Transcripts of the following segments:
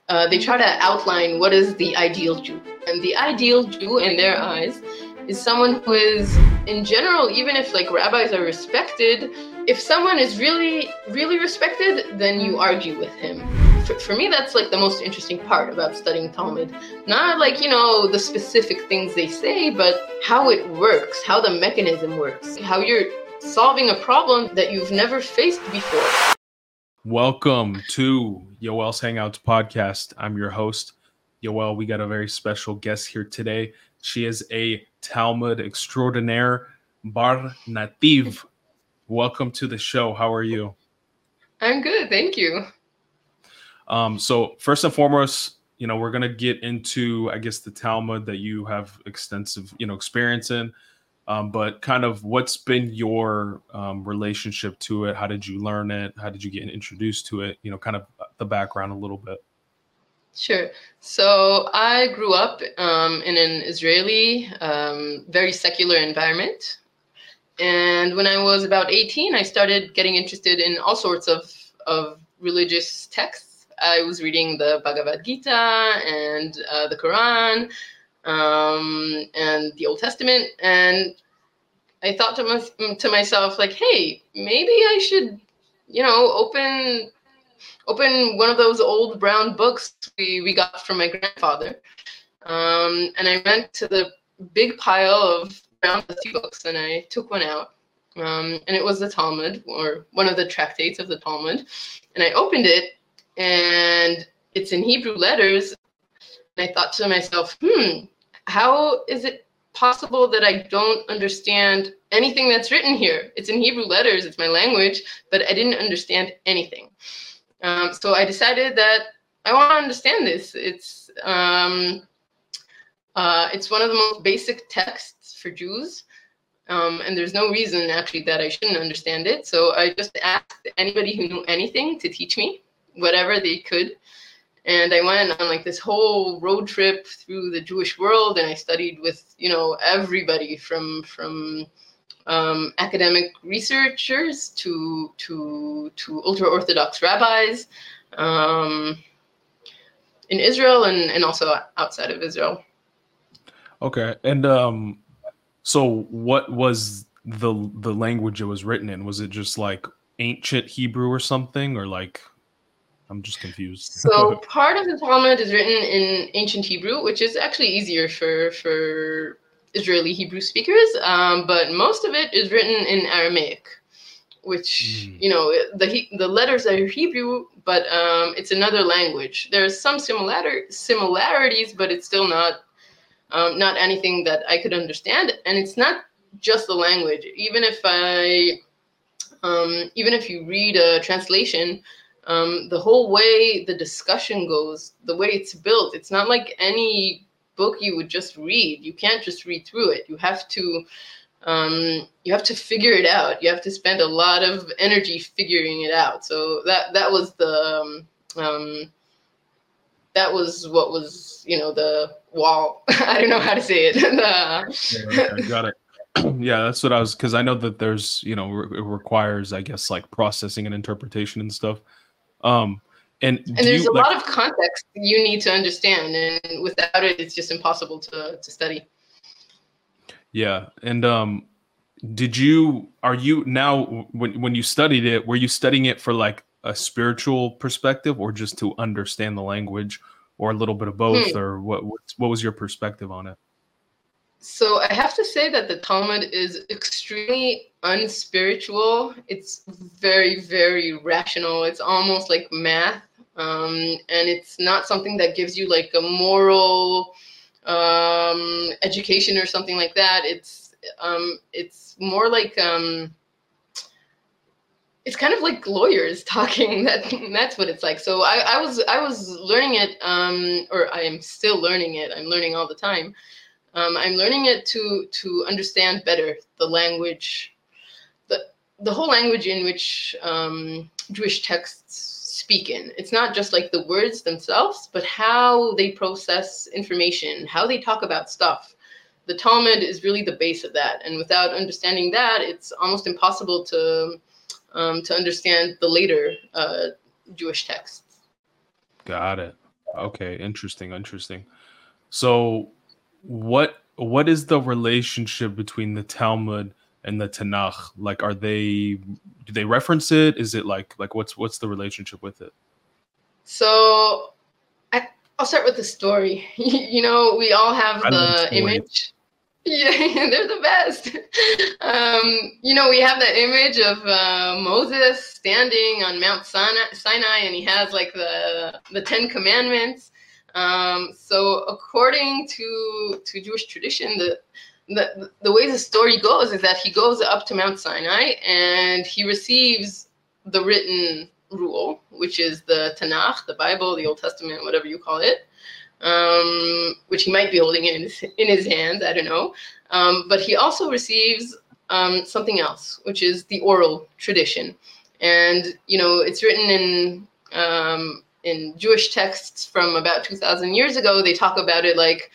they try to outline what is the ideal Jew. And the ideal Jew in their eyes is someone who is, in general, even if like rabbis are respected, if someone is really, really respected, then you argue with him. For me, that's like the most interesting part about studying Talmud. Not like, the specific things they say, but how it works, how the mechanism works, how you're solving a problem that you've never faced before. Welcome to Yoel's Hangouts podcast. I'm your host, Yoel. We got a very special guest here today. She is a Talmud extraordinaire, Bar Nativ. Welcome to the show. How are you? I'm good, thank you. So first and foremost, we're going to get into, I guess, the Talmud that you have extensive, experience in. But kind of what's been your relationship to it? How did you learn it? How did you get introduced to it? Kind of the background a little bit. Sure. So I grew up in an Israeli, very secular environment. And when I was about 18, I started getting interested in all sorts of religious texts. I was reading the Bhagavad Gita and the Quran and the Old Testament. And I thought to myself, like, hey, maybe I should, open one of those old brown books we got from my grandfather. And I went to the big pile of brown books and I took one out. And it was the Talmud, or one of the tractates of the Talmud. And I opened it and it's in Hebrew letters. And I thought to myself, how is it possible that I don't understand anything that's written here? It's in Hebrew letters, it's my language, but I didn't understand anything. So I decided that I want to understand this. It's one of the most basic texts for Jews, and there's no reason actually that I shouldn't understand it. So I just asked anybody who knew anything to teach me whatever they could. And I went on like this whole road trip through the Jewish world, and I studied with, everybody from academic researchers to ultra-Orthodox rabbis in Israel and also outside of Israel. Okay. And so what was the language it was written in? Was it just like ancient Hebrew or something, or like... I'm just confused. So part of the Talmud is written in ancient Hebrew, which is actually easier for Israeli Hebrew speakers. But most of it is written in Aramaic, which, the letters are Hebrew, but it's another language. There's some similarities, but it's still not anything that I could understand. And it's not just the language. Even if you read a translation, the whole way the discussion goes, the way it's built, it's not like any book you would just read. You can't just read through it. You have to figure it out. You have to spend a lot of energy figuring it out. So that was what was, the wall. I don't know how to say it. Okay, got it. Yeah, that's what I was, because I know that there's, it requires, I guess, like processing and interpretation and stuff. And there's a lot of context you need to understand, and without it, it's just impossible to study. Yeah, and are you now, when you studied it, were you studying it for like a spiritual perspective, or just to understand the language, or a little bit of both, or what was your perspective on it? So I have to say that the Talmud is extremely unspiritual. It's very, very rational. It's almost like math. And it's not something that gives you like a moral education or something like that. It's more like it's kind of like lawyers talking. That's what it's like. So I was learning it, or I am still learning it. I'm learning all the time. I'm learning it to understand better the language, the whole language in which Jewish texts speak in. It's not just like the words themselves, but how they process information, how they talk about stuff. The Talmud is really the base of that, and without understanding that, it's almost impossible to understand the later Jewish texts. Got it. Okay, interesting. So, what is the relationship between the Talmud and the Tanakh? Like, do they reference it? Is it like what's the relationship with it? So I'll start with the story. We all have I love the stories. image. Yeah, they're the best. We have the image of Moses standing on Mount Sinai, and he has like the Ten Commandments. So according to Jewish tradition, the way the story goes is that he goes up to Mount Sinai and he receives the written rule, which is the Tanakh, the Bible, the Old Testament, whatever you call it. Which he might be holding in his hands, I don't know. But he also receives something else, which is the oral tradition. And, it's written in Jewish texts from about 2,000 years ago. They talk about it like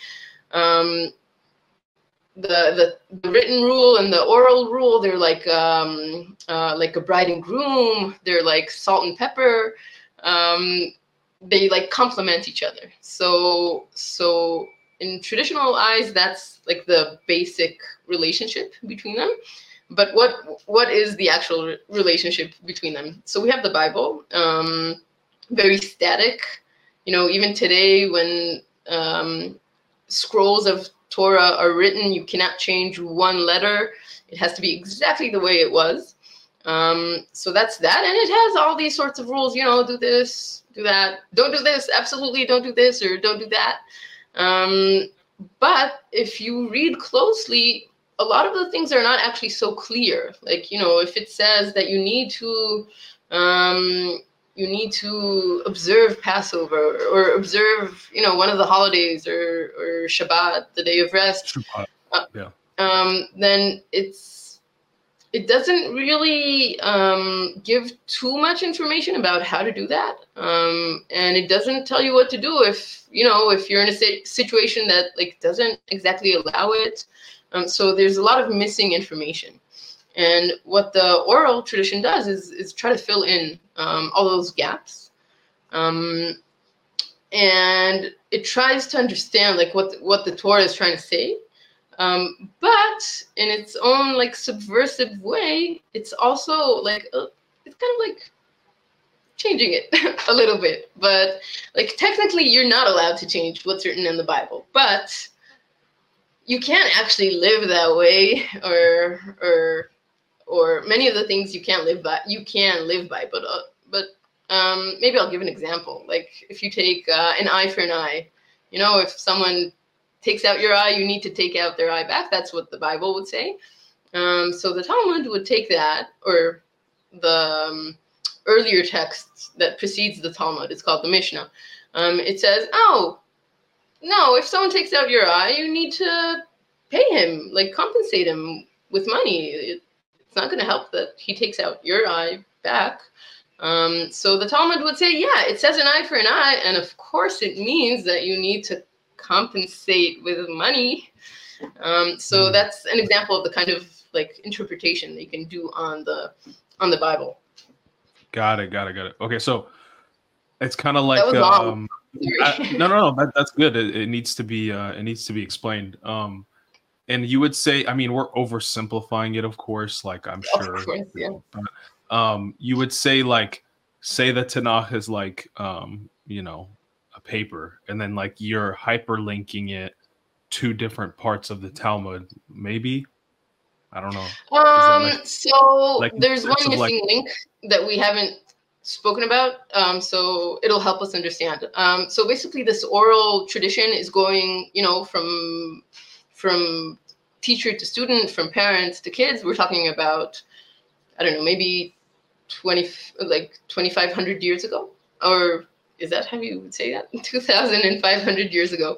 the written rule and the oral rule. They're like a bride and groom. They're like salt and pepper. They like complement each other. So in traditional eyes, that's like the basic relationship between them. But what is the actual relationship between them? So we have the Bible, very static. Even today when scrolls of Torah are written, you cannot change one letter. It has to be exactly the way it was. So that's that. And it has all these sorts of rules, do this, do that, don't do this, absolutely don't do this, or don't do that. But if you read closely, a lot of the things are not actually so clear. Like, if it says that you need to observe Passover or observe, one of the holidays or Shabbat, the day of rest, then it doesn't really give too much information about how to do that. And it doesn't tell you what to do if you're in a situation that like doesn't exactly allow it. So there's a lot of missing information. And what the oral tradition does is try to fill in all those gaps. And it tries to understand like what the Torah is trying to say. But in its own like subversive way, it's also like it's kind of like changing it a little bit. But like technically, you're not allowed to change what's written in the Bible, but you can't actually live that way, or many of the things you can't live by. You can live by, but maybe I'll give an example. Like if you take an eye for an eye, if someone takes out your eye, you need to take out their eye back. That's what the Bible would say. So the Talmud would take that, or the earlier text that precedes the Talmud. It's called the Mishnah. It says, oh, no, if someone takes out your eye, you need to pay him, like compensate him with money. It's not going to help that he takes out your eye back. So the Talmud would say, yeah, it says an eye for an eye. And of course it means that you need to compensate with money. So that's an example of the kind of like interpretation that you can do on the Bible. Got it. Okay, so it's kind of like no, that's good. It needs to be explained. And you would say, I mean, we're oversimplifying it, of course, like I'm sure. Of course, yeah. But, you would say like, say the Tanakh is like, a paper, and then like you're hyperlinking it to different parts of the Talmud, maybe. I don't know. So there's one missing link that we haven't spoken about. So it'll help us understand. So basically, this oral tradition is going, from teacher to student, from parents to kids. We're talking about, I don't know, maybe 2,500 years ago, or is that how you would say that? 2,500 years ago.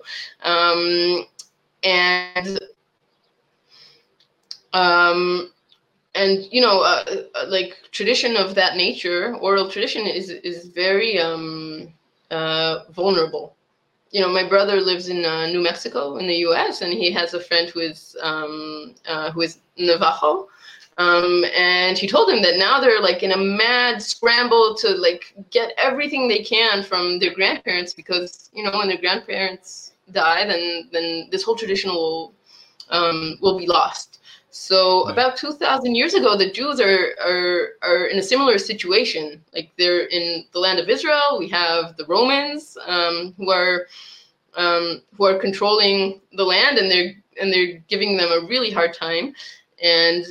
Like tradition of that nature, oral tradition is very vulnerable. My brother lives in New Mexico in the U.S., and he has a friend who is Navajo. And he told him that now they're like in a mad scramble to like get everything they can from their grandparents, because when their grandparents die, then this whole tradition will be lost. So about 2,000 years ago, the Jews are in a similar situation. Like, they're in the land of Israel. We have the Romans who are controlling the land, and they're giving them a really hard time, and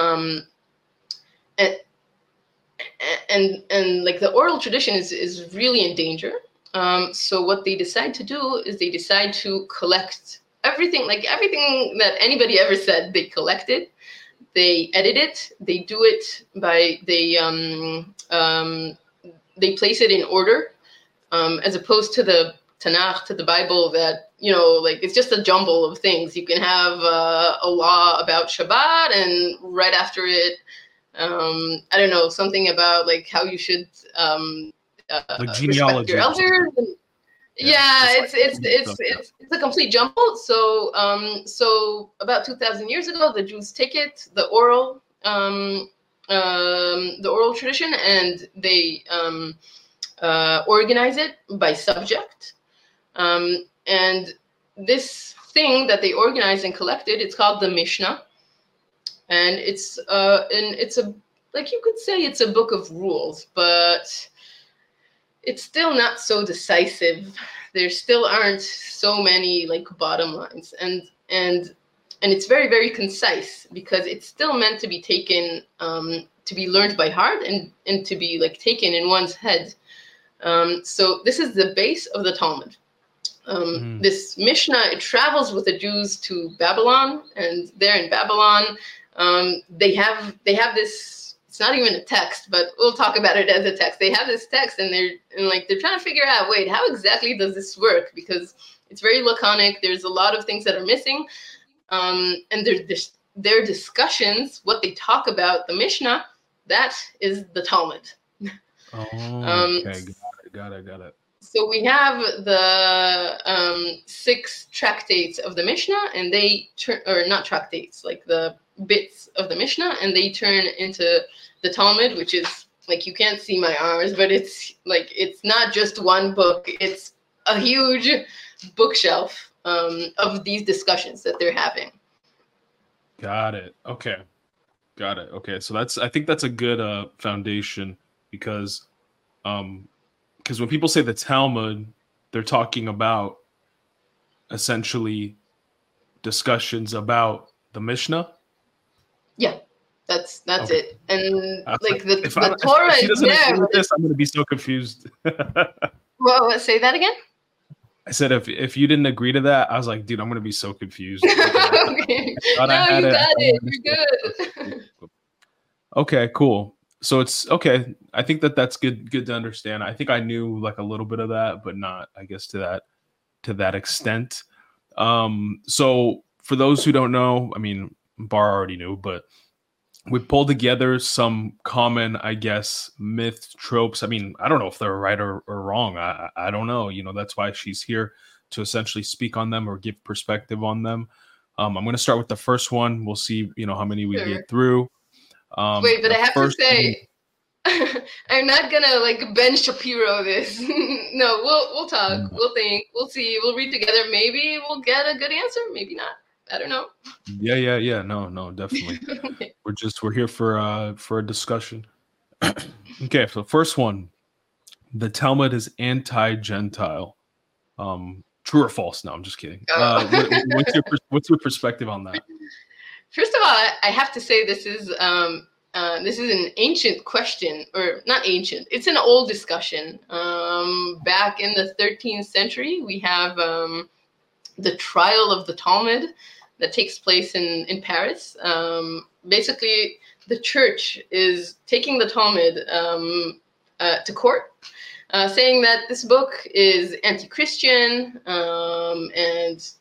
like the oral tradition is really in danger. So what they decide to do is they decide to collect everything that anybody ever said. They collect it, they edit it, they do it by they place it in order, as opposed to the Tanakh, to the Bible, that like it's just a jumble of things. You can have a law about Shabbat, and right after it, I don't know, something about like how you should like respect your elders. It's a complete jumble. So about 2,000 years ago, the Jews take it, the oral tradition, and they organize it by subject. And this thing that they organized and collected, it's called the Mishnah, and it's a, like, you could say it's a book of rules, but it's still not so decisive. There still aren't so many like bottom lines, and it's very, very concise, because it's still meant to be taken, to be learned by heart, and to be like taken in one's head. So this is the base of the Talmud. This Mishnah, it travels with the Jews to Babylon, and there in Babylon, they have this. It's not even a text, but we'll talk about it as a text. They have this text, and they're trying to figure out, wait, how exactly does this work? Because it's very laconic. There's a lot of things that are missing, and their discussions, what they talk about the Mishnah, that is the Talmud. Okay, got it. So we have the 6 tractates of the Mishnah, and they turn, or not tractates, like the bits of the Mishnah, and they turn into the Talmud, which is like, you can't see my arms, but it's like, it's not just one book, it's a huge bookshelf of these discussions that they're having. Got it. Okay. So I think that's a good foundation, because when people say the Talmud, they're talking about essentially discussions about the Mishnah. Yeah, that's okay. It. And like the if Torah if is there. With this, I'm going to be so confused. Well, say that again? I said if you didn't agree to that, I was like, dude, I'm going to be so confused. Okay. No, you got it. You're good. Okay, cool. So it's okay. I think that's good to understand. I think I knew like a little bit of that, but not, I guess, to that extent. So for those who don't know, I mean, Bar already knew, but we pulled together some common, I guess, myth tropes. I mean, I don't know if they're right or wrong. I don't know. That's why she's here, to essentially speak on them or give perspective on them. I'm going to start with the first one. We'll see, how many we get through. Wait, but I have to say, I'm not gonna like Ben Shapiro this. No, we'll talk, we'll think, we'll see, we'll read together. Maybe we'll get a good answer, maybe not. I don't know. Yeah. No, definitely. Okay. We're here for a discussion. Okay, so first one, the Talmud is anti-Gentile. True or false? No, I'm just kidding. What's your perspective on that? First of all, I have to say this is an ancient question, or not ancient. It's an old discussion. Back in the 13th century, we have the trial of the Talmud that takes place in Paris. Basically, the church is taking the Talmud to court, saying that this book is anti-Christian and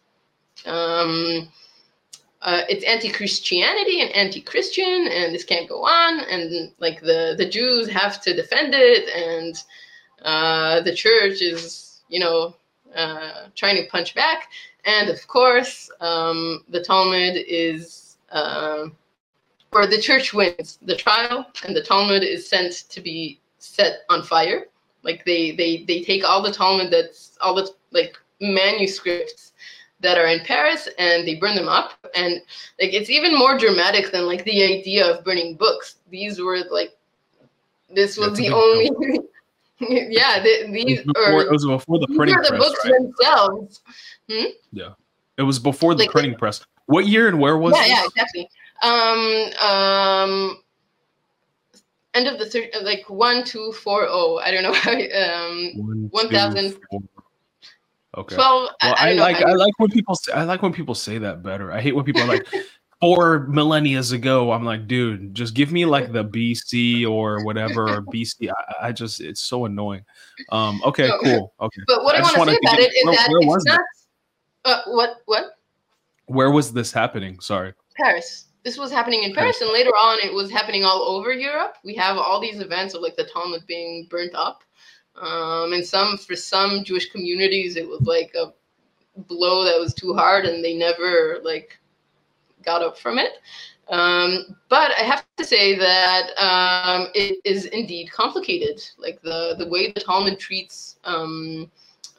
it's anti-Christianity and anti-Christian, and this can't go on, and like the Jews have to defend it, and the church is trying to punch back. And of course, the Talmud is or the church wins the trial, and the Talmud is sent to be set on fire. Like they take all the Talmud, that's all the like manuscripts that are in Paris, and they burn them up. And like it's even more dramatic than like the idea of burning books. These were like, this was the only yeah, these it was before the printing press, the books themselves. Yeah, it was before the printing press. What year and where was it? Yeah, exactly. End of the like 1240. I don't know how. 1000. Okay. 12. Well, I like when people say, I like when people say that better. I hate when people are like 4 millennia ago. I'm like, dude, just give me like the BC or whatever, or BC. I just, it's so annoying. Okay, cool. Okay. But what I want to say about it is that it's not. What? Where was this happening? Sorry. Paris. This was happening in Paris, and later on it was happening all over Europe. We have all these events of like the Talmud being burnt up. And for some Jewish communities, it was like a blow that was too hard, and they never like got up from it. But I have to say that it is indeed complicated. Like the way the Talmud treats, or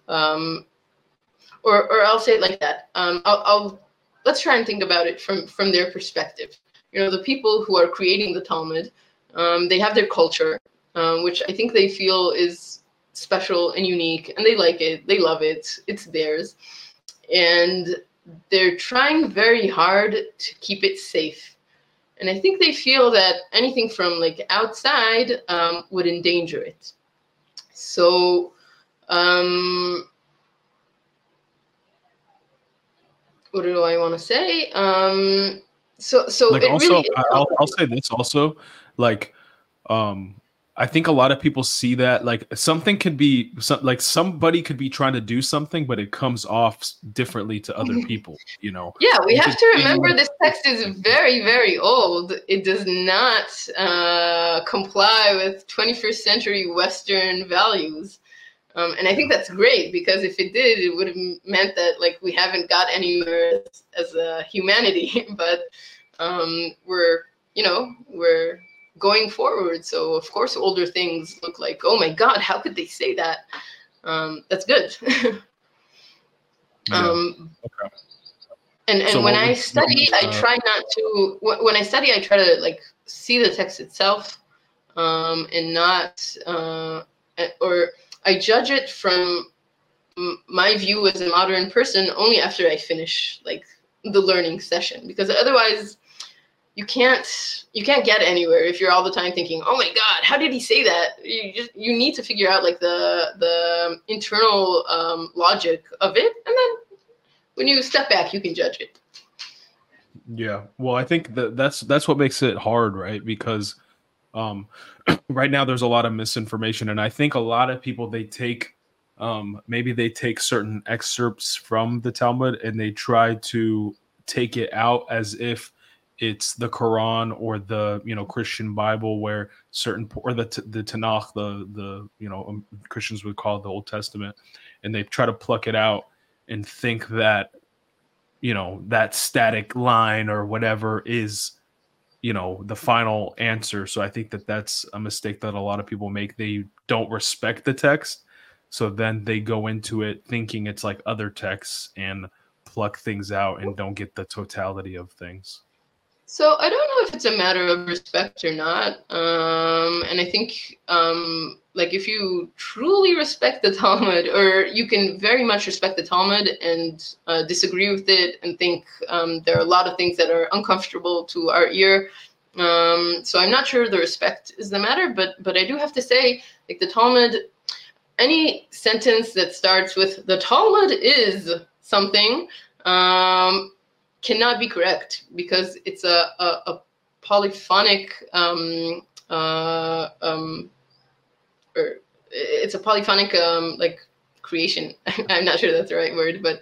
I'll say it like that. Let's try and think about it from their perspective. You know, the people who are creating the Talmud, they have their culture, which I think they feel is special and unique, and they like it, they love it, it's theirs. And they're trying very hard to keep it safe. And I think they feel that anything from like outside would endanger it. So, what do I want to say? So like it also, really I'll say this also, like, I think a lot of people see that like something could be like somebody could be trying to do something, but it comes off differently to other people, you know? Yeah, we have to remember this text is very, very old. It does not comply with 21st century Western values. And I think that's great, because if it did, it would have meant that like we haven't got anywhere as a humanity, but we're going forward. So of course, older things look like, oh my God, how could they say that? That's good. Okay. And so when I study, I try not to. When I study, I try to like see the text itself, and not, or I judge it from my view as a modern person only after I finish like the learning session, because otherwise you can't get anywhere if you're all the time thinking, oh my God, how did he say that? You need to figure out like the internal logic of it, and then when you step back, you can judge it. Yeah, well, I think that's what makes it hard, right? Because right now there's a lot of misinformation, and I think a lot of people, they take maybe they take certain excerpts from the Talmud and they try to take it out as if it's the Quran or the Christian Bible, where certain, or the Tanakh, the Christians would call it the Old Testament, and they try to pluck it out and think that that static line or whatever is the final answer. So I think that that's a mistake that a lot of people make. They don't respect the text, so then they go into it thinking it's like other texts and pluck things out and don't get the totality of things. So I don't know if it's a matter of respect or not. And I think like if you truly respect the Talmud, or you can very much respect the Talmud and disagree with it and think there are a lot of things that are uncomfortable to our ear. So I'm not sure the respect is the matter, but I do have to say, like the Talmud, any sentence that starts with the Talmud is something, cannot be correct, because it's a polyphonic or it's a polyphonic like creation. I'm not sure that's the right word, but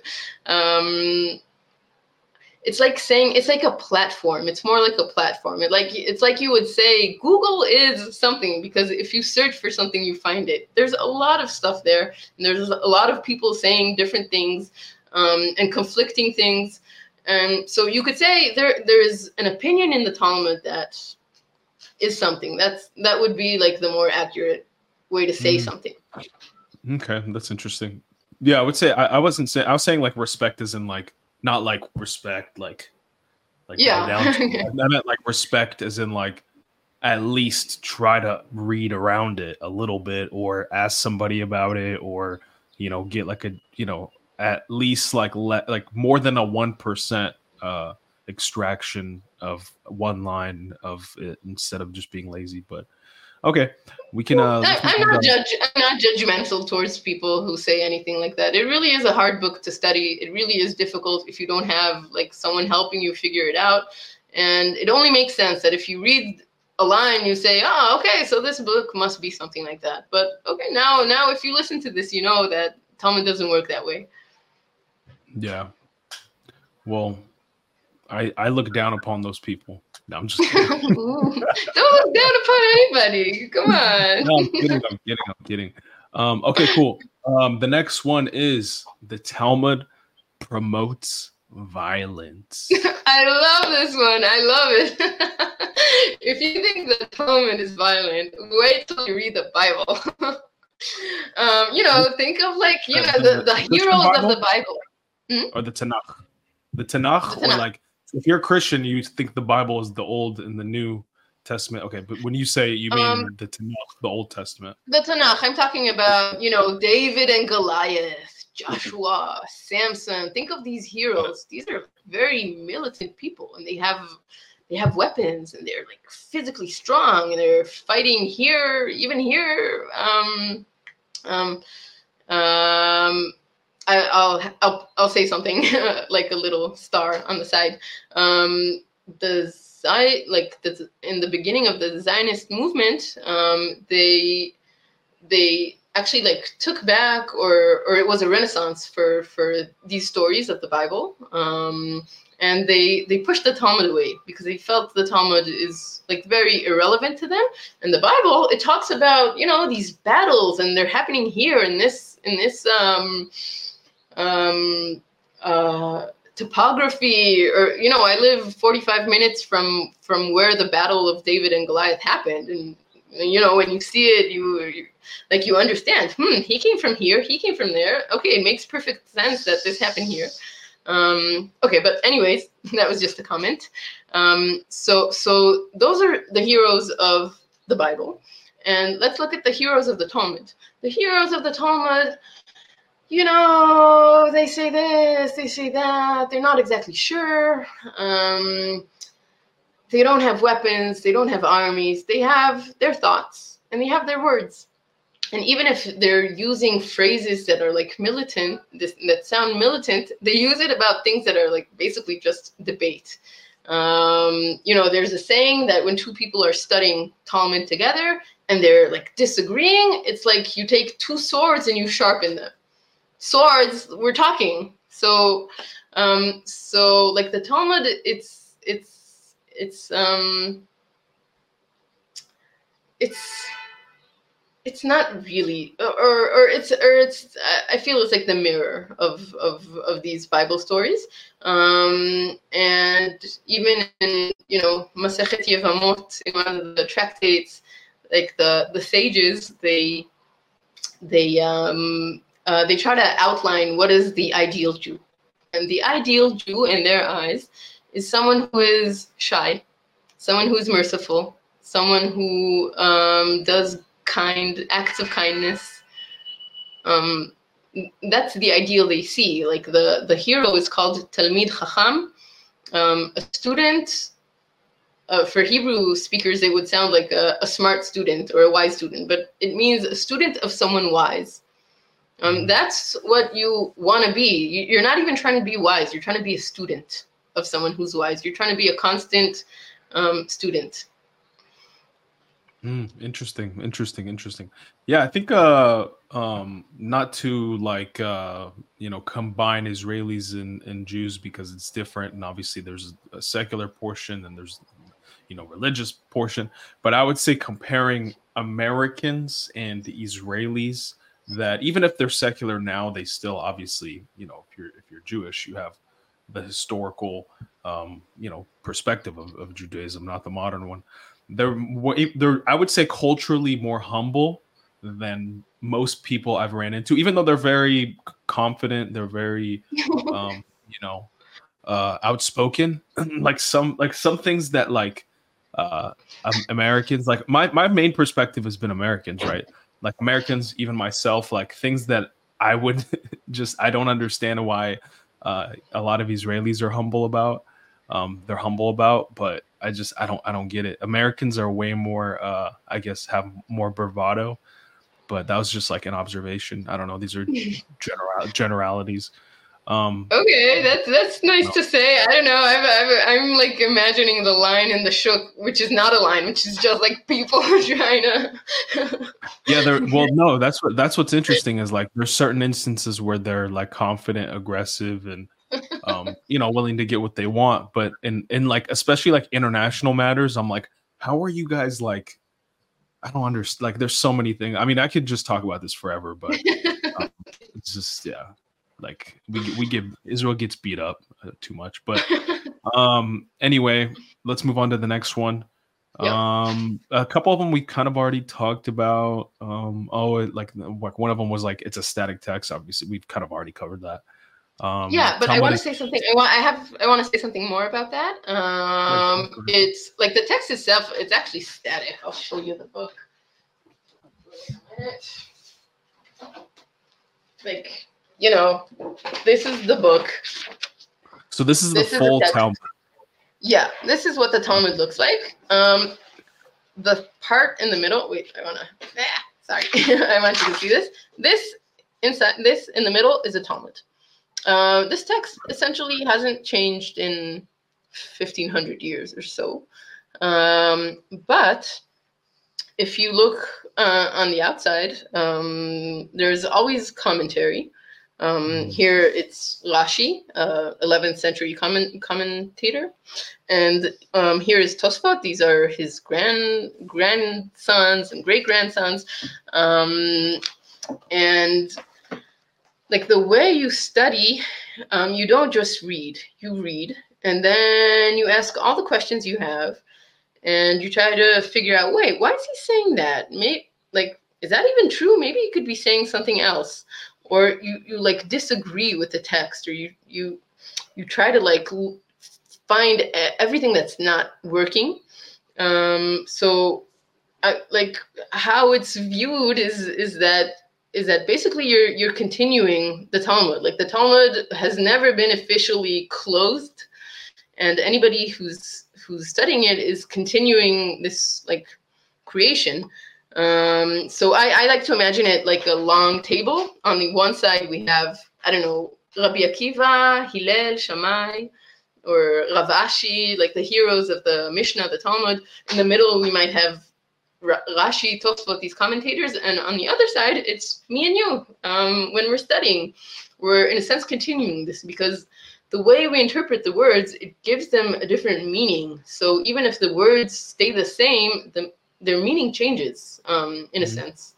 it's like saying it's like a platform. It's more like a platform. It's like you would say Google is something, because if you search for something, you find it. There's a lot of stuff there, and there's a lot of people saying different things and conflicting things. And so you could say there is an opinion in the Talmud that is something. That would be like the more accurate way to say something. Okay, that's interesting. Yeah, I would say I wasn't saying, I was saying like respect as in like not like respect like Yeah. bow down to. I meant like respect as in like at least try to read around it a little bit or ask somebody about it, or get like a at least like more than a 1% extraction of one line of it instead of just being lazy. But okay, we can I'm not judgmental towards people who say anything like that. It really is a hard book to study. It really is difficult if you don't have like someone helping you figure it out. And it only makes sense that if you read a line, you say, oh, okay, so this book must be something like that. But okay, now if you listen to this, you know that Talmud doesn't work that way. Yeah. Well, I look down upon those people. No, I'm just kidding. Don't look down upon anybody. Come on. No, I'm kidding. Okay, cool. The next one is the Talmud promotes violence. I love this one. I love it. If you think the Talmud is violent, wait till you read the Bible. Think of like, the heroes of the Bible. Or the Tanakh. The Tanakh, or like, if you're a Christian, you think the Bible is the Old and the New Testament. Okay, but when you say it, you mean the Tanakh, the Old Testament. The Tanakh. I'm talking about, David and Goliath, Joshua, Samson. Think of these heroes. These are very militant people, and they have weapons, and they're like physically strong, and they're fighting here, even here. I'll say something like a little star on the side. In the beginning of the Zionist movement, they actually like took back, or it was a renaissance for these stories of the Bible. And they pushed the Talmud away because they felt the Talmud is like very irrelevant to them. And the Bible, it talks about, these battles, and they're happening here in this topography, or I live 45 minutes from where the battle of David and Goliath happened, and when you see it, you understand. He came from here, he came from there. Okay, it makes perfect sense that this happened here. Okay, but anyways, that was just a comment. So those are the heroes of the Bible, and let's look at the heroes of the Talmud. The heroes of the Talmud, they say this, they say that. They're not exactly sure. They don't have weapons. They don't have armies. They have their thoughts, and they have their words. And even if they're using phrases that are like militant, that sound militant, they use it about things that are like basically just debate. There's a saying that when two people are studying Talmud together and they're like disagreeing, it's like you take two swords and you sharpen them. Swords, we're talking. So like the Talmud, it's not really, or it's I feel it's like the mirror of these Bible stories, and even in Masechet Yevamot, in one of the tractates, like the sages, they try to outline what is the ideal Jew, and the ideal Jew in their eyes is someone who is shy, someone who's merciful, someone who does acts of kindness. That's the ideal they see. Like the hero is called Talmid Chacham, a student. For Hebrew speakers, it would sound like a smart student or a wise student, but it means a student of someone wise. That's what you want to be. You're not even trying to be wise. You're trying to be a student of someone who's wise. You're trying to be a constant student. Interesting. Yeah, I think not to like combine Israelis and Jews, because it's different, and obviously there's a secular portion and there's religious portion, but I would say comparing Americans and the Israelis, that even if they're secular now, they still obviously, if you're Jewish, you have the historical, perspective of Judaism, not the modern one. They're I would say culturally more humble than most people I've ran into, even though they're very confident, they're very, outspoken. like some things that Americans, like my main perspective has been Americans, right? Like Americans, even myself, like things that I would I don't understand why a lot of Israelis are humble about. They're humble about, but I don't get it. Americans are way more, I guess, have more bravado. But that was just like an observation. I don't know. These are generalities. Okay, that's nice to say. I don't know. I'm like imagining the line in the Shuk, which is not a line, which is just like people trying to. Yeah, well, no, that's what's interesting is like there's certain instances where they're like confident, aggressive, and willing to get what they want. But in like especially like international matters, I'm like, how are you guys like? I don't understand. Like, there's so many things. I mean, I could just talk about this forever, but it's just like Israel gets beat up too much. But anyway, let's move on to the next one. Yeah. A couple of them we kind of already talked about. Like one of them was like it's a static text. Obviously, we've kind of already covered that. But I want to say something. I want to say something more about that. It's like the text itself. It's actually static. I'll show you the book. Like, this is the book. So this is the full Talmud. Yeah, this is what the Talmud looks like. The part in the middle. Wait, I want you to see this. This in the middle is a Talmud. This text essentially hasn't changed in 1,500 years or so. But if you look on the outside, there's always commentary. Here it's Rashi, 11th century commentator. And here is Tosfot. These are his grandsons and great-grandsons. And like the way you study, you don't just read. You read, and then you ask all the questions you have, and you try to figure out, wait, why is he saying that? Is that even true? Maybe he could be saying something else. Or you like disagree with the text, or you try to like find everything that's not working. So like how it's viewed is that basically you're continuing the Talmud. Like the Talmud has never been officially closed, and anybody who's studying it is continuing this like creation. So I like to imagine it like a long table. On the one side we have, I don't know, Rabbi Akiva, Hillel, Shammai, or Rav Ashi, like the heroes of the Mishnah, the Talmud. In the middle we might have Rashi, Tosfot, these commentators, and on the other side it's me and you. When we're studying, we're in a sense continuing this, because the way we interpret the words, it gives them a different meaning. So even if the words stay the same, their meaning changes in a sense.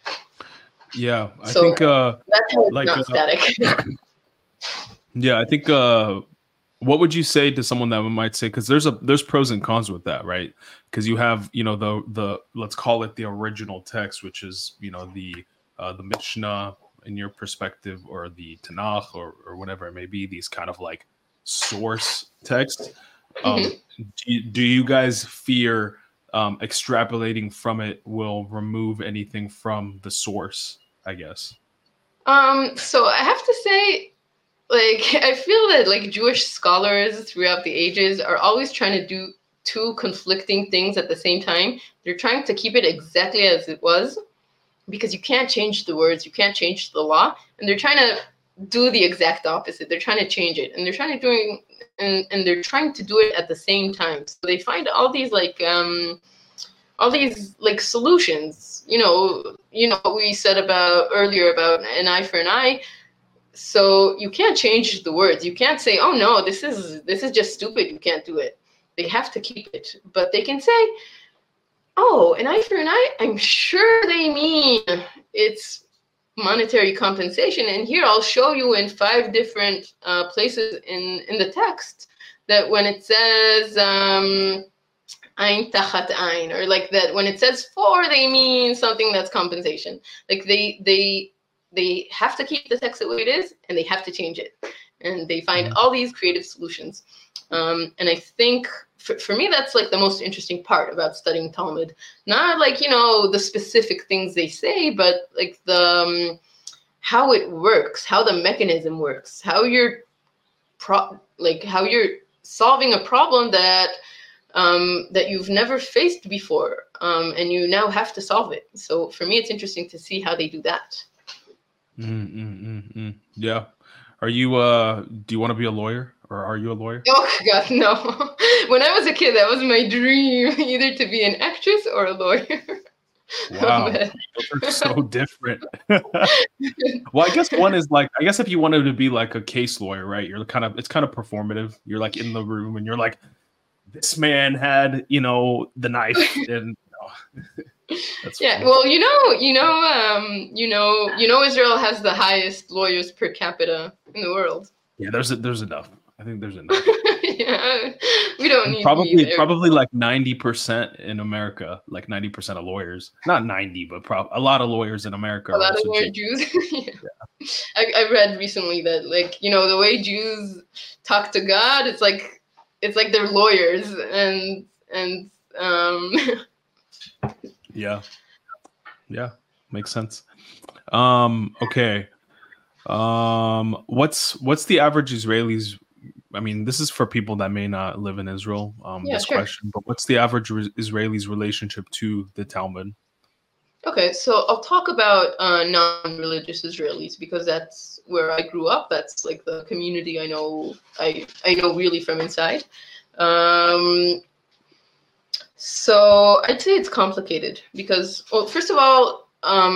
Yeah, I think that's how it's not static. Yeah, I think what would you say to someone that might say, because there's pros and cons with that, right? Because you have the let's call it the original text, which is the Mishnah in your perspective, or the Tanakh, or whatever it may be, these kind of like source texts. Do you guys fear extrapolating from it will remove anything from the source, I guess? So I have to say, like, I feel that like Jewish scholars throughout the ages are always trying to do two conflicting things at the same time. They're trying to keep it exactly as it was, because you can't change the words, you can't change the law, and they're trying to do the exact opposite. They're trying to change it, and they're trying to do it at the same time. So they find all these solutions. What we said earlier about an eye for an eye. So you can't change the words. You can't say, "Oh no, this is just stupid. You can't do it." They have to keep it, but they can say, "Oh, an eye for an eye. I'm sure they mean it's monetary compensation. And here I'll show you in 5 different places in the text that when it says ein tachat ein, or like that when it says for, they mean something that's compensation. Like they have to keep the text the way it is, and they have to change it. And they find all these creative solutions. And I think for me, that's like the most interesting part about studying Talmud. Not like, the specific things they say, but like the how it works, how the mechanism works, how you're how you're solving a problem that that you've never faced before, and you now have to solve it. So for me, it's interesting to see how they do that. Yeah. Are you do you want to be a lawyer, or are you a lawyer? Oh God, no. When I was a kid, that was my dream, either to be an actress or a lawyer. Wow. Those are so different. Well, I guess one is like, I guess if you wanted to be like a case lawyer, right? It's kind of performative. You're like in the room and you're like, this man had, the knife, and that's yeah. funny. Well, Israel has the highest lawyers per capita in the world. Yeah, there's enough. I think there's enough. Yeah, we don't need probably like 90% in America, like 90% of lawyers, not 90, but a lot of lawyers in America. A lot of lawyers Jews. Yeah. I read recently that the way Jews talk to God, it's like they're lawyers and yeah, makes sense. Okay. What's the average Israelis? I mean, this is for people that may not live in Israel. Question, but what's the average Israelis' relationship to the Talmud? Okay, so I'll talk about non-religious Israelis because that's where I grew up. That's like the community I know. I know really from inside. So I'd say it's complicated because, well, first of all,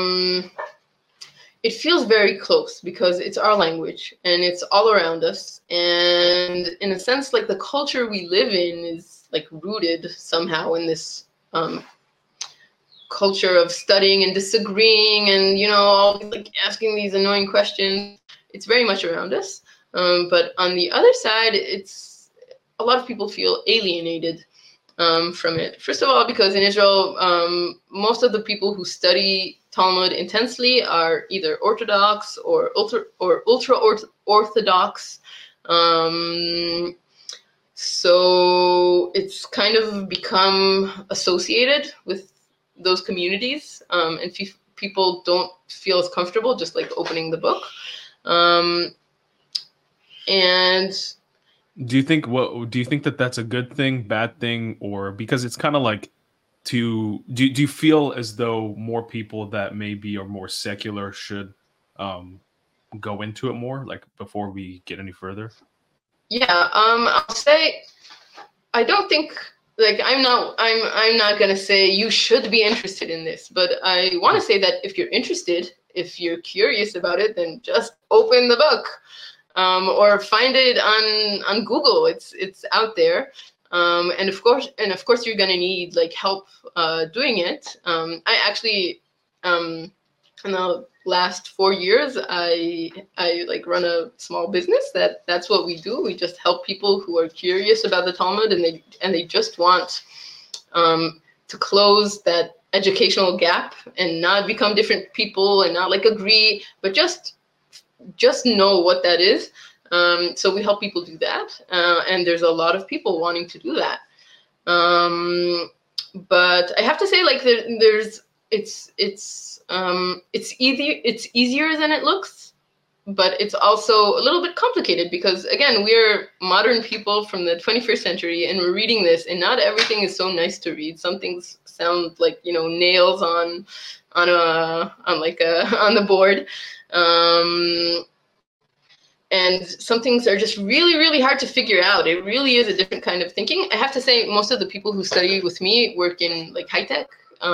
it feels very close because it's our language and it's all around us. And in a sense, like the culture we live in is like rooted somehow in this culture of studying and disagreeing and, always like asking these annoying questions. It's very much around us. But on the other side, it's a lot of people feel alienated from it. First of all, because in Israel, most of the people who study Talmud intensely are either Orthodox or ultra Orthodox. So it's kind of become associated with those communities, and people don't feel as comfortable just like opening the book. And do you think that that's a good thing, bad thing, or because it's kind of like do you feel as though more people that maybe are more secular should go into it more, like before we get any further? Yeah, I'll say I don't think I'm not gonna say you should be interested in this, but I want to say that if you're interested, if you're curious about it, then just open the book. Or find it on Google. It's out there, and of course you're gonna need like help doing it. I actually in the last 4 years I like run a small business that's what we do. We just help people who are curious about the Talmud and they just want to close that educational gap and not become different people and not like agree, but just know what that is. So we help people do that, and there's a lot of people wanting to do that. But I have to say, like, it's easier than it looks, but it's also a little bit complicated because, again, we're modern people from the 21st century, and we're reading this, and not everything is so nice to read. Some things sound like nails on the board. And some things are just really, really hard to figure out. It really is a different kind of thinking. I have to say, most of the people who study with me work in like high tech.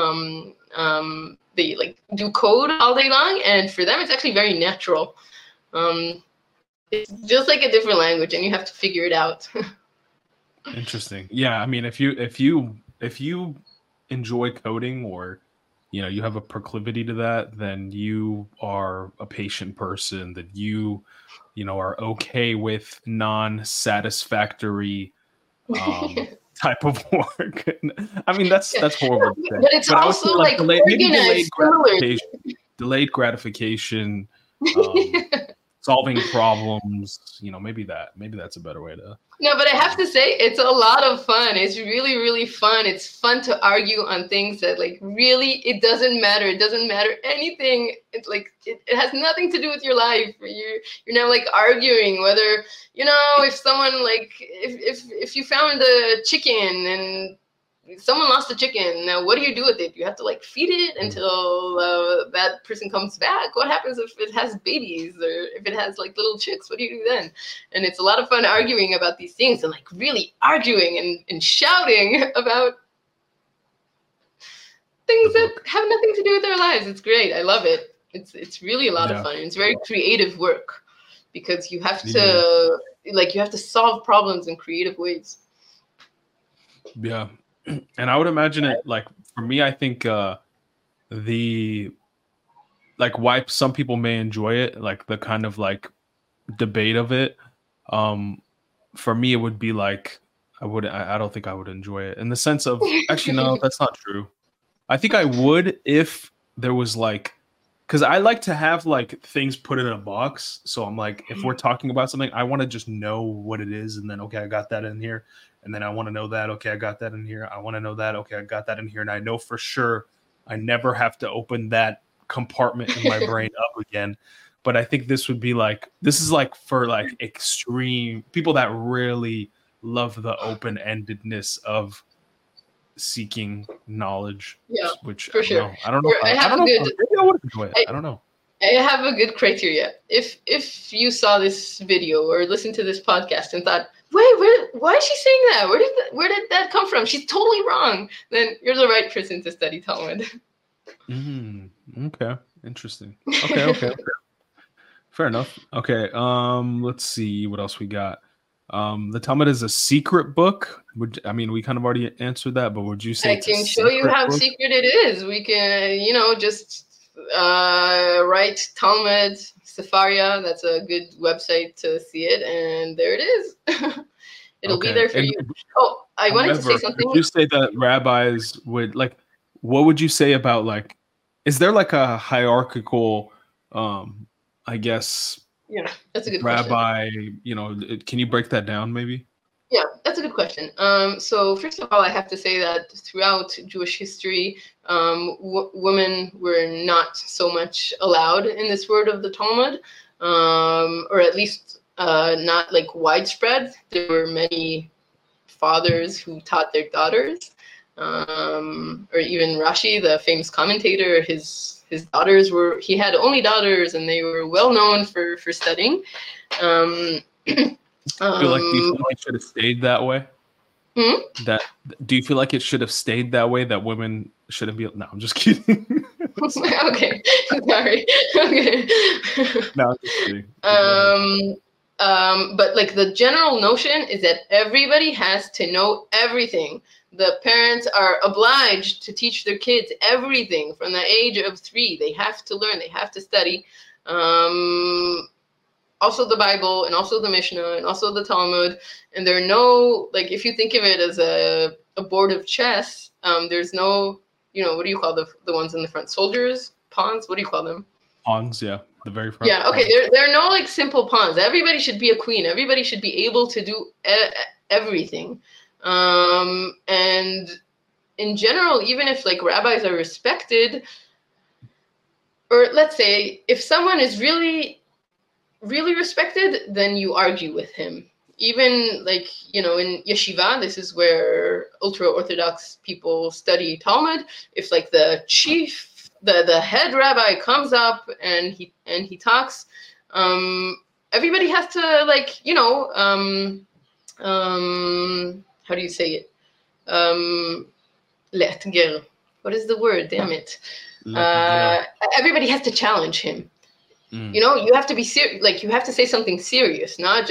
They like do code all day long, and for them, it's actually very natural. It's just like a different language, and you have to figure it out. Interesting. Yeah, I mean, if you enjoy coding, or you have a proclivity to that, then you are a patient person, that are okay with non-satisfactory type of work. I mean, that's horrible to say. But it's But I would say also like like maybe organized similar. delayed gratification, solving problems. Maybe that's a better way to. No, but I have to say, it's a lot of fun. It's really, really fun. It's fun to argue on things that, like, really, it doesn't matter. It doesn't matter anything. It's like, it has nothing to do with your life. You're now, like, arguing whether, if someone, like, if you found a chicken and someone lost the chicken, now what do you do with it? You have to, like, feed it until that person comes back. What happens if it has babies, or if it has, like, little chicks? What do you do then? And it's a lot of fun arguing about these things, and, like, really arguing and shouting about things that have nothing to do with our lives. It's great. I love it. It's really a lot of fun. It's very creative work, because you have to you have to solve problems in creative ways. Yeah. And I would imagine it, like, for me, I think why some people may enjoy it, like the kind of like debate of it. For me, it would be like I don't think I would enjoy it, in the sense of, actually, no, that's not true. I think I would if there was like, because I like to have like things put in a box. So I'm like, if we're talking about something, I want to just know what it is, and then, okay, I got that in here. And then I want to know that, okay, I got that in here. I want to know that, okay, I got that in here. And I know for sure I never have to open that compartment in my brain up again. But I think this is like for like extreme people that really love the open-endedness of seeking knowledge. Yeah, which for sure. I don't know. I don't know. Maybe I would enjoy it. I don't know. I have a good criteria. If you saw this video or listened to this podcast and thought, wait, why is she saying that? Where did that come from? She's totally wrong. Then you're the right person to study Talmud. Okay. Interesting. Okay. Fair enough. Okay. Let's see what else we got. The Talmud is a secret book. We kind of already answered that, but would you say I can show you how secret it is? We can, just write Talmud Sefaria. That's a good website to see it, and there it is. It'll be there for you. Oh, I wanted to say something. Would you say that rabbis would what would you say about is there like a hierarchical, I guess? Yeah, that's a good rabbi, question. Can you break that down maybe? Yeah, that's a good question. So first of all, I have to say that throughout Jewish history, women were not so much allowed in this word of the Talmud, or at least not like widespread. There were many fathers who taught their daughters, or even Rashi, the famous commentator, his daughters he had only daughters, and they were well known for studying. Do you feel like it should have stayed that way? Do you feel like it should have stayed that way, that women shouldn't be? No, I'm just kidding. Okay, sorry. Okay. No, I'm just kidding. But like the general notion is that everybody has to know everything. The parents are obliged to teach their kids everything from the age of 3. They have to learn. They have to study. Also the Bible, and also the Mishnah, and also the Talmud. And there are no, if you think of it as a board of chess, there's no, what do you call the ones in the front? Soldiers? Pawns? What do you call them? Pawns, yeah. The very front. Yeah, okay. There are no simple pawns. Everybody should be a queen. Everybody should be able to do everything. And in general, even if rabbis are respected, or let's say if someone is really, really respected, then you argue with him. Even in yeshiva, this is where ultra-Orthodox people study Talmud. If the chief, the head rabbi comes up and he talks, everybody has to how do you say it? Le'atger. What is the word? Damn it. Everybody has to challenge him. You have to be serious. You have to say something serious, not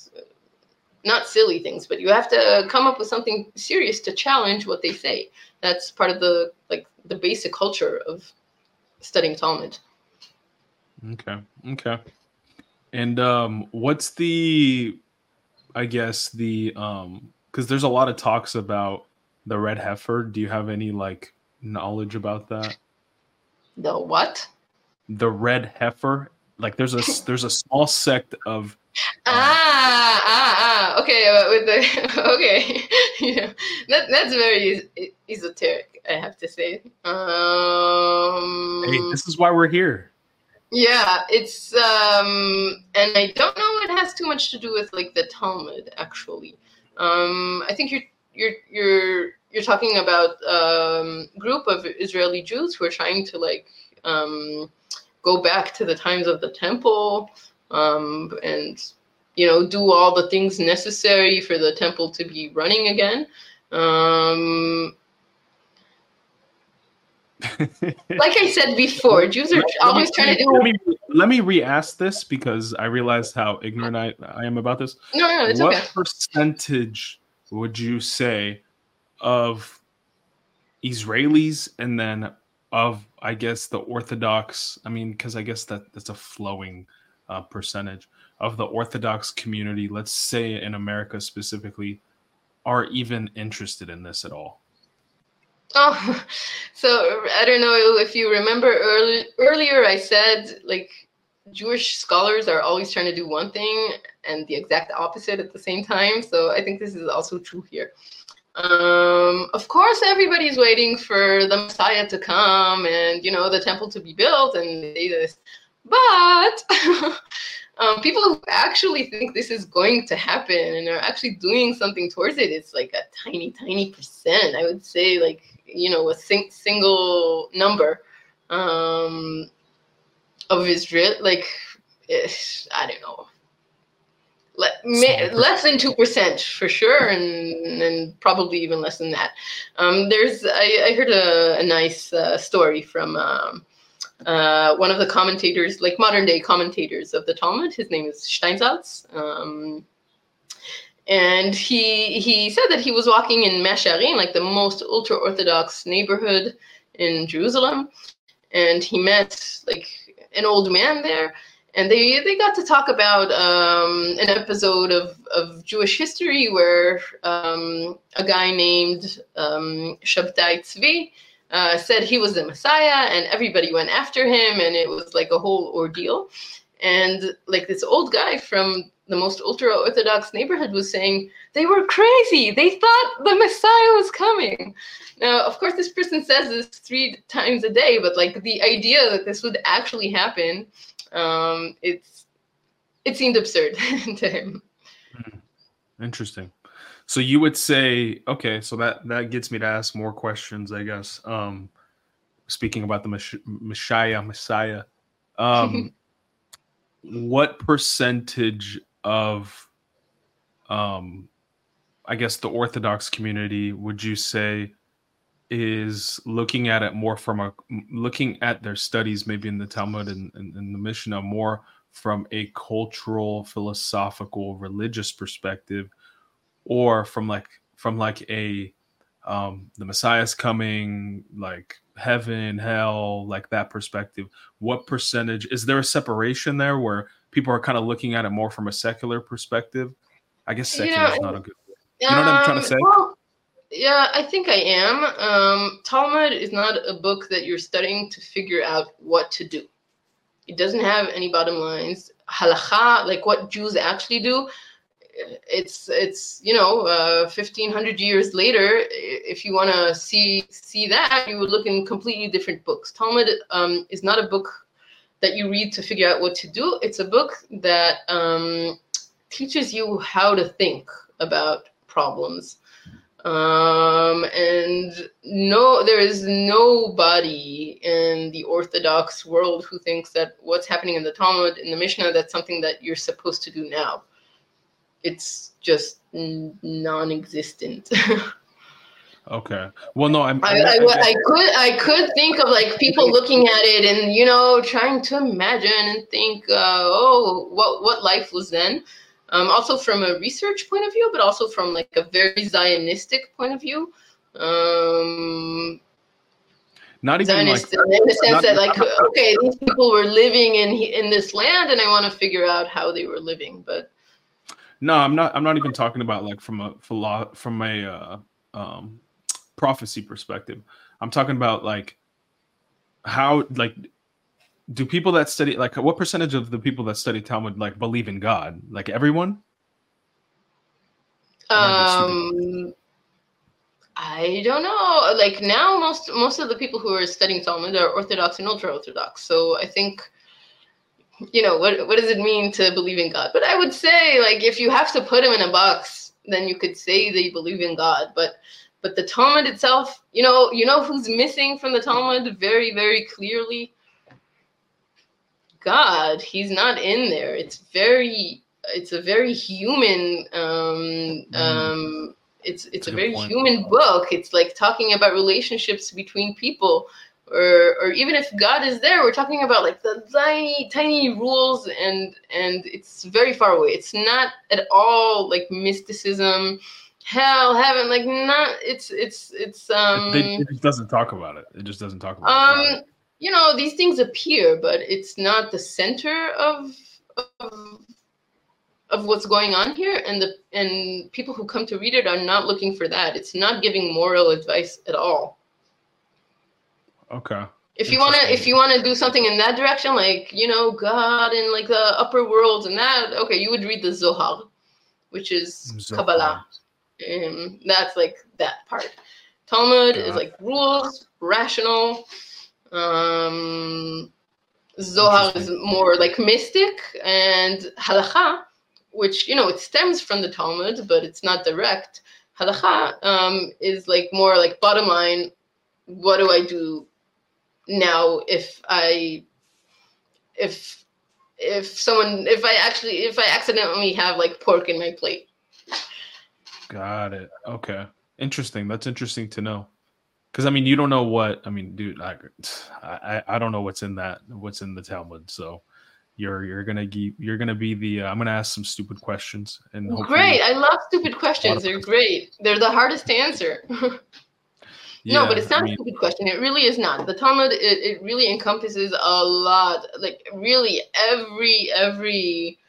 silly things, but you have to come up with something serious to challenge what they say. That's part of the the basic culture of studying Talmud. Okay. And what's the, I guess the because there's a lot of talks about the red heifer. Do you have any like knowledge about that? The what? The red heifer. Like there's a small sect of Okay, with the okay, yeah, that's very esoteric, I have to say. Hey, this is why we're here. Yeah, it's and I don't know it has too much to do with like the Talmud actually. I think you're talking about group of Israeli Jews who are trying to like go back to the times of the temple, and do all the things necessary for the temple to be running again. Like I said before, Jews are always trying to do. Let me re-ask this because I realized how ignorant I am about this. No, it's what okay. percentage would you say of Israelis and then of, I guess, the Orthodox? I mean, because I guess that's a flowing percentage of the Orthodox community, let's say in America specifically, are even interested in this at all? Oh, so I don't know if you remember earlier I said like Jewish scholars are always trying to do one thing and the exact opposite at the same time. So I think this is also true here. Of course, everybody's waiting for the Messiah to come and the temple to be built and they say this, but people who actually think this is going to happen and are actually doing something towards it, it's like a tiny percent. I would say like a single number of Israel, like I don't know, less than 2% for sure, and probably even less than that. I heard a nice story from one of the commentators, like modern day commentators of the Talmud. His name is Steinsaltz. And he said that he was walking in Mea Shearim, like the most ultra-Orthodox neighborhood in Jerusalem, and he met like an old man there, and they got to talk about an episode of Jewish history where a guy named Shabtai Tzvi said he was the Messiah, and everybody went after him, and it was like a whole ordeal. And like this old guy from the most ultra-Orthodox neighborhood was saying they were crazy. They thought the Messiah was coming. Now, of course, this person says this 3 times a day, but like the idea that this would actually happen, it seemed absurd to him. Interesting. So you would say, okay, so that gets me to ask more questions, I guess. Speaking about the Messiah, what percentage of, I guess, the Orthodox community would you say is looking at it more from looking at their studies, maybe in the Talmud and the Mishnah, more from a cultural, philosophical, religious perspective, or from a the Messiah's coming, like heaven, hell, like that perspective? What percentage is there a separation there where people are kind of looking at it more from a secular perspective? I guess secular is not a good word. You know what I'm trying to say? Well, yeah, I think I am. Talmud is not a book that you're studying to figure out what to do. It doesn't have any bottom lines. Halakha, like what Jews actually do, it's 1,500 years later. If you want to see that, you would look in completely different books. Talmud is not a book that you read to figure out what to do. It's a book that teaches you how to think about problems. And there is nobody in the Orthodox world who thinks that what's happening in the Talmud, in the Mishnah, that's something that you're supposed to do now. It's just non-existent. Okay. Well, no, I could think of like people looking at it and trying to imagine and think, what life was then. Also from a research point of view, but also from like a very Zionistic point of view. Not even Zionist like in the sense not, that, like, okay, these people were living in this land, and I want to figure out how they were living. But no, I'm not even talking about like from a prophecy perspective. I'm talking about like how like do people that study like what percentage of the people that study Talmud like believe in God? Like everyone? That might be a stupid question. I don't know. Like now, most of the people who are studying Talmud are Orthodox and ultra Orthodox. So I think, what does it mean to believe in God? But I would say, like, if you have to put him in a box, then you could say they believe in God. But the Talmud itself, who's missing from the Talmud very, very clearly? God. He's not in there. It's a very human it's a a good very point. human book. It's like talking about relationships between people, or even if God is there, we're talking about like the tiny tiny rules, and it's very far away. It's not at all like mysticism, hell, heaven, like not it's It just doesn't talk about it. It just doesn't talk about it. these things appear, but it's not the center of what's going on here, and people who come to read it are not looking for that. It's not giving moral advice at all. Okay. If you wanna do something in that direction, like God and like the upper worlds and that, okay, you would read the Zohar, which is Kabbalah. That's like that part. Talmud is like rules, rational. Zohar is more like mystic, and Halakha, which it stems from the Talmud, but it's not direct. Halakha is like more like bottom line. What do I do now if I accidentally have like pork in my plate? Got it. Okay. Interesting. That's interesting to know. Because I mean, you don't know what I mean, dude. I don't know what's in the Talmud. So you're gonna be the. I'm gonna ask some stupid questions and great. I love stupid questions. They're great. They're the hardest to answer. No, but it's not a stupid question. It really is not. The Talmud, it really encompasses a lot. Like really every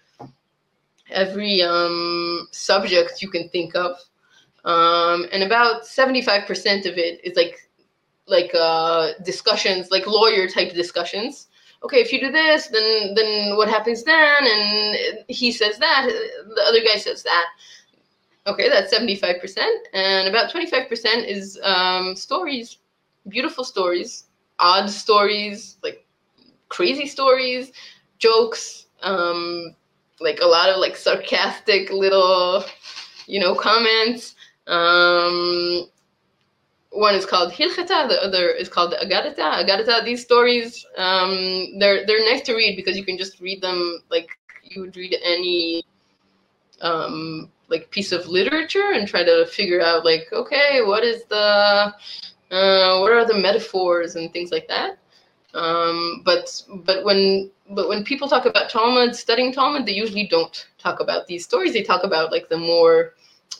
subject you can think of. And about 75% of it is like discussions, like lawyer type discussions. Okay, if you do this, then what happens then? And he says that, the other guy says that. Okay, that's 75%, and about 25% is stories, beautiful stories, odd stories, like crazy stories, jokes, like a lot of like sarcastic little, comments. One is called Hilchata, the other is called Agadata. Agadata, these stories, they're nice to read because you can just read them like you would read any like piece of literature and try to figure out like, okay, what are the metaphors and things like that. But when people talk about Talmud, studying Talmud, they usually don't talk about these stories. They talk about like the more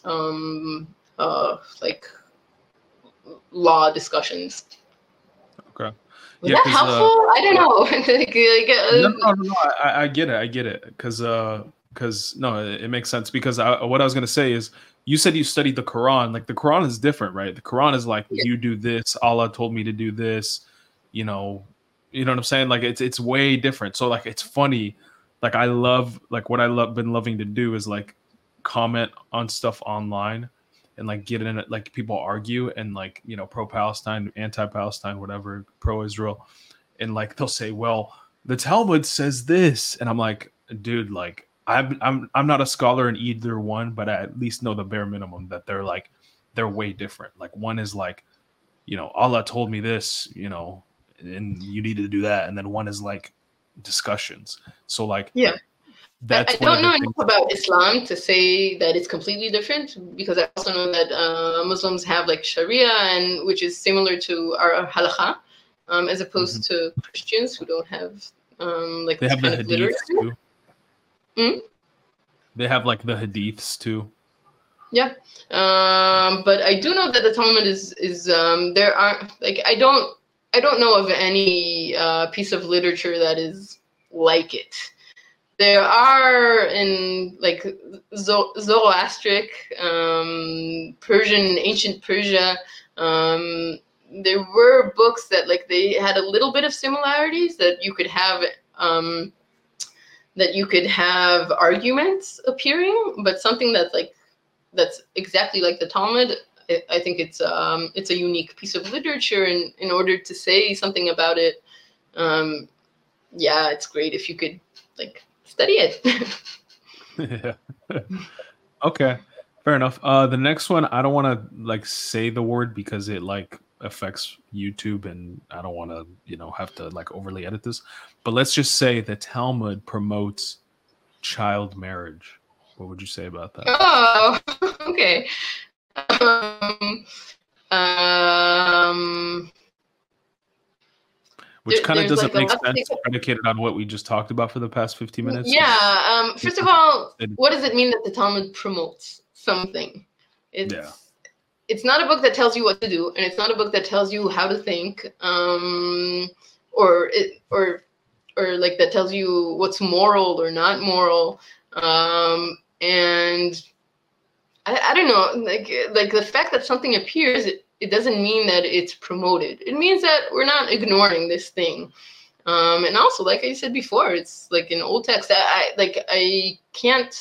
like law discussions. Okay. Was that helpful? I don't know. No. I get it. Because no, it makes sense. Because what I was gonna say is, you said you studied the Quran. Like the Quran is different, right? The Quran is like, you do this. Allah told me to do this. You know what I'm saying? Like it's way different. So like it's funny. Like I love what been loving to do is like comment on stuff online and like get in it, like people argue and like, pro-Palestine, anti-Palestine, whatever, pro-Israel, and like they'll say, well, the Talmud says this, and I'm like, dude, like I'm not a scholar in either one, but I at least know the bare minimum that they're way different. Like one is like, Allah told me this, and you need to do that, and then one is like discussions. So like, yeah. That's I don't know enough about Islam to say that it's completely different, because I also know that Muslims have like Sharia, and which is similar to our halakha, as opposed to Christians who don't have like they have the hadiths too. Mm-hmm. They have like the hadiths too. Yeah, but I do know that the Talmud is there are like I don't I don't know of any piece of literature that is like it. There are in like Zoroastric, Persian, ancient Persia. There were books that like they had a little bit of similarities that you could have arguments appearing, but something that's exactly like the Talmud. I think it's a unique piece of literature, and in order to say something about it, yeah, it's great if you could like study it. Yeah. Okay, fair enough. The next one, I don't want to like say the word because it like affects YouTube, and I don't want to, have to like overly edit this. But let's just say the Talmud promotes child marriage. What would you say about that? Oh, okay. Um, Which kind of doesn't like make sense predicated on what we just talked about for the past 15 minutes. Yeah. First of all, what does it mean that the Talmud promotes something? It's not a book that tells you what to do, and it's not a book that tells you how to think, or like that tells you what's moral or not moral. And I don't know, like the fact that something appears, it doesn't mean that it's promoted. It means that we're not ignoring this thing. And also, like I said before, it's like an old text. I can't,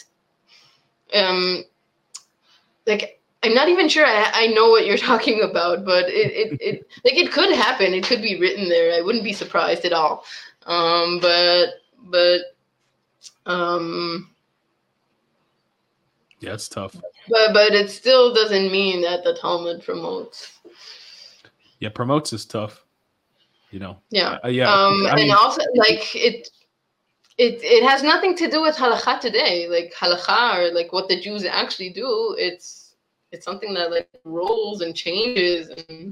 like, I'm not even sure I know what you're talking about, but it could happen. It could be written there. I wouldn't be surprised at all. Yeah, it's tough. But it still doesn't mean that the Talmud promotes. Yeah, promotes is tough. Yeah. Yeah. And also, like it has nothing to do with halakha today. Like halakha, or like what the Jews actually do. It's something that like rolls and changes, and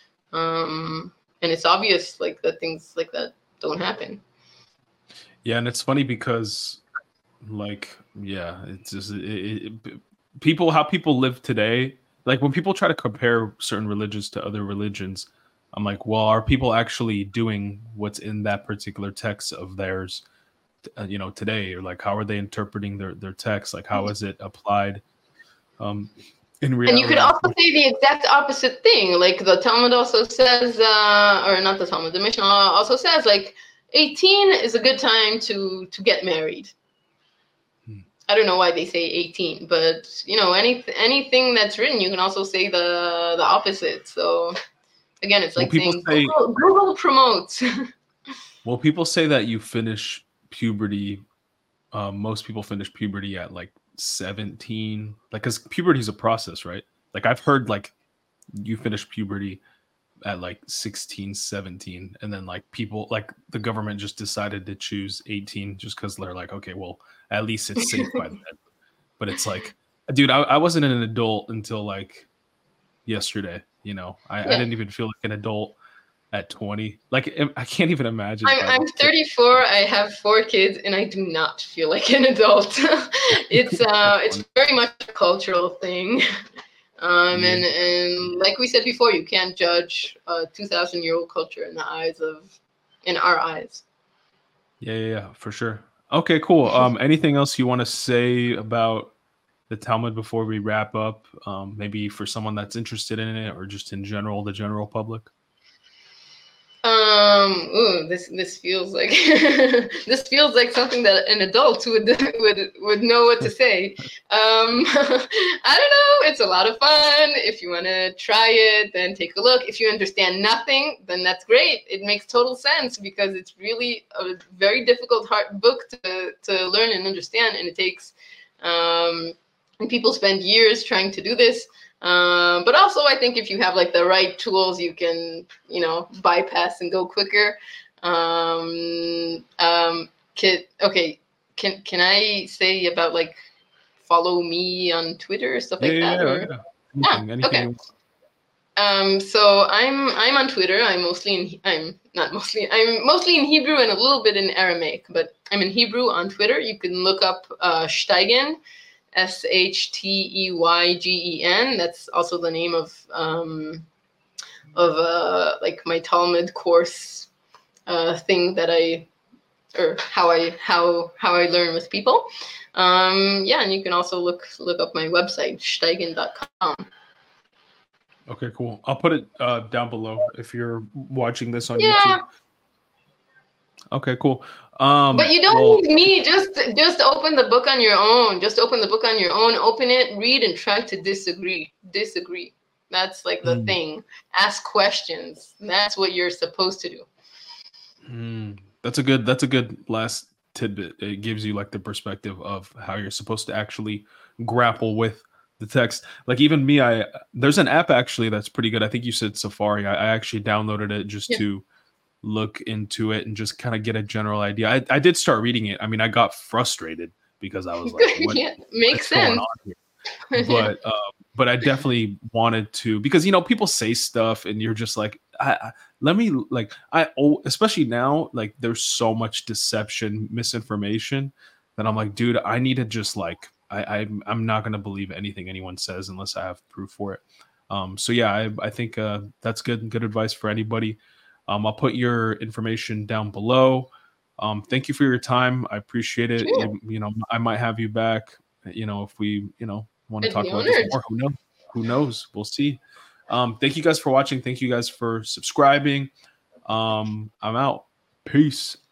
it's obvious like that things like that don't happen. Yeah, and it's funny because, like, yeah, it's just how people live today. Like when people try to compare certain religions to other religions, I'm like, well, are people actually doing what's in that particular text of theirs, today? Or like, how are they interpreting their text? Like, how is it applied in reality? And you could also say the exact opposite thing. Like the Talmud also says, or not the Talmud, the Mishnah also says, like 18 is a good time to get married. I don't know why they say 18, but anything that's written, you can also say the opposite. So again, it's like saying Google promotes. Well, people say that you finish puberty. Most people finish puberty at like 17, like because puberty is a process, right? Like I've heard like you finish puberty at like 16, 17, and then like people like the government just decided to choose 18 just because they're like, okay, well, at least it's safe by then. But it's like, dude, I wasn't an adult until like yesterday. I didn't even feel like an adult at 20. Like I can't even imagine. I'm 34. I have 4 kids, and I do not feel like an adult. It's very much a cultural thing. And like we said before, you can't judge a 2,000-year-old culture in our eyes. Yeah, for sure. Okay, cool. Anything else you want to say about the Talmud before we wrap up? Maybe for someone that's interested in it, or just in general, the general public. This feels like this feels like something that an adult would know what to say. I don't know. It's a lot of fun. If you want to try it, then take a look. If you understand nothing, then that's great. It makes total sense because it's really a very difficult, hard book to learn and understand, and it takes. And people spend years trying to do this. But also, I think if you have like the right tools, you can, bypass and go quicker. Can I say about like follow me on Twitter or stuff like that? Anything. Okay. So I'm on Twitter. I'm mostly in Hebrew and a little bit in Aramaic, but I'm in Hebrew on Twitter. You can look up Steigen. Shteygen. That's also the name of like my Talmud course thing that or how I learn with people. Yeah, and you can also look up my website, steigen.com. Okay, cool. I'll put it down below if you're watching this on YouTube. Okay, cool. But you don't need me. Just open the book on your own. Just open the book on your own. Open it, read, and try to disagree. That's like the thing. Ask questions. That's what you're supposed to do. That's a good last tidbit. It gives you like the perspective of how you're supposed to actually grapple with the text. Like even me, there's an app actually that's pretty good. I think you said Safari. I actually downloaded it just to look into it and just kind of get a general idea. I did start reading it. I mean, I got frustrated because I was like, makes sense. But I definitely wanted to, because people say stuff and you're just like, especially now, like there's so much deception, misinformation that I'm like, dude, I need to just like, I'm not going to believe anything anyone says unless I have proof for it. So yeah, I think that's good advice for anybody. I'll put your information down below. Thank you for your time. I appreciate it. Sure. I might have you back, if we, want to talk about this more. Who knows? We'll see. Thank you guys for watching. Thank you guys for subscribing. I'm out. Peace.